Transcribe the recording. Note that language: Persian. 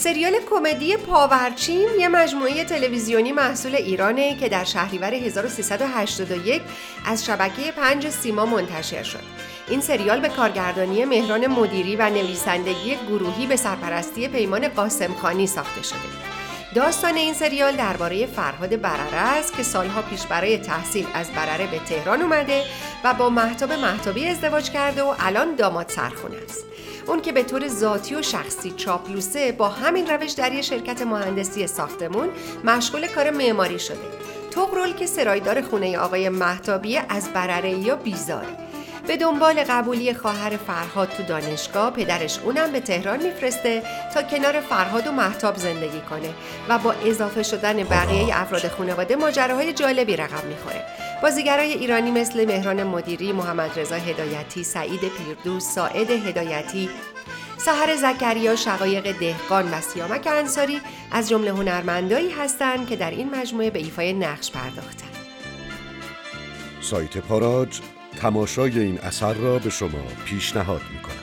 سریال کمدی پاورچین یه مجموعه تلویزیونی محصول ایرانه که در شهریور 1381 از شبکه 5 سیما منتشر شد. این سریال به کارگردانی مهران مدیری و نویسندگی گروهی به سرپرستی پیمان قاسمخانی ساخته شده. داستان این سریال درباره فرهاد برره است که سالها پیش برای تحصیل از برره به تهران اومده و با مهتاب مهتابی ازدواج کرده و الان داماد سرخونه است. اون که به طور ذاتی و شخصی چاپلوسه، با همین روش در یک شرکت مهندسی ساختمون مشغول کار معماری شده. طغرل که سرایدار خونه آقای مهتابی از برره‌یا بیزاره. به دنبال قبولی خواهر فرهاد تو دانشگاه، پدرش اونم به تهران میفرسته تا کنار فرهاد و مهتاب زندگی کنه و با اضافه شدن بقیه افراد خانواده ماجراهای جالبی رقم میخوره. بازیگرای ایرانی مثل مهران مدیری، محمد رضا هدایتی، سعید پیردوست، ساعد هدایتی، سحر زکریا، شقایق دهقان و سیامک انصاری از جمله هنرمندایی هستند که در این مجموعه به ایفای نقش پرداختند. سایت پاراج تماشای این اثر را به شما پیشنهاد می‌کند.